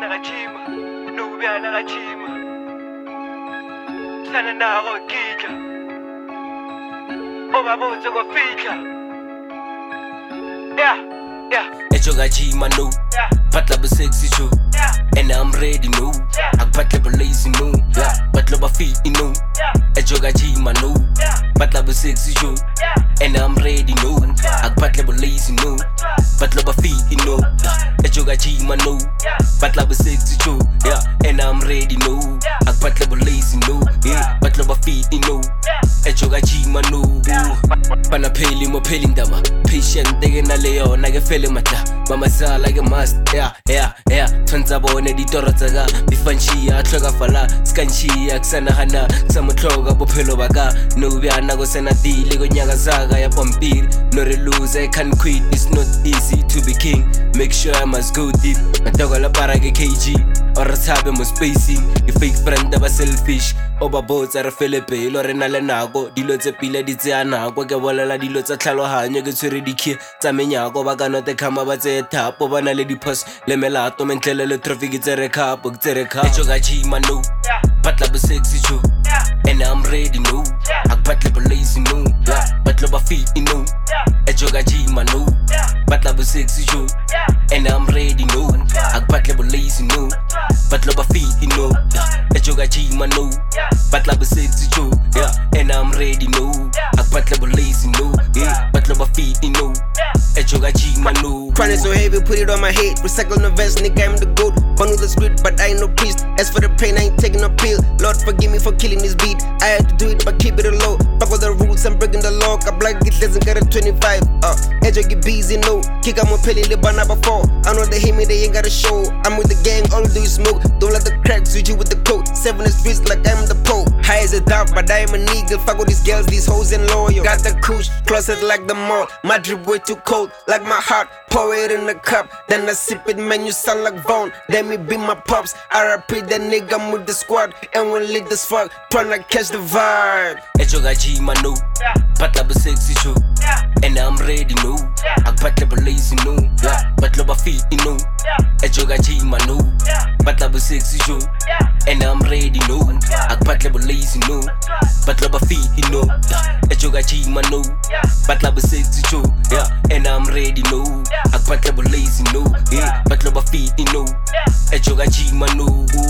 nakachima Nubia nakachima Sana nako kitla Oba buzo ko fitla Echo gachima no Patla ba sexy show And I'm ready no Patla ba lazy no Patla ba feet no Echo gachima no Patla ba sexy show And I'm ready no Patla ba lazy no Patla ba feet no Echo gachima no Patla ba sexy show And I'm ready no Patla ba lazy no Patla ba feet no Echo gachima no Pana peli mo peli ndama Patient dege na leo nage fele matla Mama sa like a must Twanza bone ditoro tsaga Bifanchia tloga fala Skanchia kusana hana Kusama tloga bophelo baka Nubia nago sena dili go nyaga zaga ya pampiri No relose I can't quit It's not easy to be king Make sure I must go deep Natoga la barage KG Ora sabe mo spacing You fake friend aba selfish Oba bots are Philippe Lore na le nako Dilo tse pile di tse anako Ke bolela dilo tsa tlhaloganyo Ke tshwere dikhie tsa menyako Ba ka note khama ba tse thapo Ba na le diphoso le melato Mentlele le traffic tse re khapo Echo gachima no Patla ba sexy show And I'm ready no Patla ba lazy no Patla ba feet no Echo gachima no Patla ba sexy show And I'm ready no Patla ba lazy no Patla ba feet no Echo gachima no Patla ba sexy show And I'm ready no Patla ba lazy no Patla ba feet no Echo gachima no Crying so heavy, put it on my head. Recycle the vest, nigga, I'm the goat. Born with a script, but I ain't no priest. As for the pain, I ain't taking a pill. Lord, forgive me for killing this beat. I had to do it, but keep it low. Fuck with the rules, I'm breaking the law. I black it doesn't get a 25. Edge get busy, no. Kick out my pelly, live on number 4. I know they hate me, they ain't got a show. I'm with the gang, all do is smoke. Don't let the cracks switch you with the coat. 7 the streets like I'm the Pope. High as a dog, but I am a nigga. Fuck with these girls, these hoes and loyal. Got the kush, closet like the mall. My drip way too cold, like my heart. Pour it in the cup, then I sip it, man, you sound like Vaughn. Let me be my pops. RIP that nigga, I'm with the squad. And we lit as fuck, tryna catch the vibe. Echo gachima no Patla ba sexy show And I'm ready no Patla ba lazy no Patla ba feet no Echo gachima no Patla ba sexy show And I'm ready no Patla ba lazy no Patla ba feet no Echo gachima no Patla ba sexy show And I'm ready no Patla ba lazy no Patla ba feet no Echo gachima no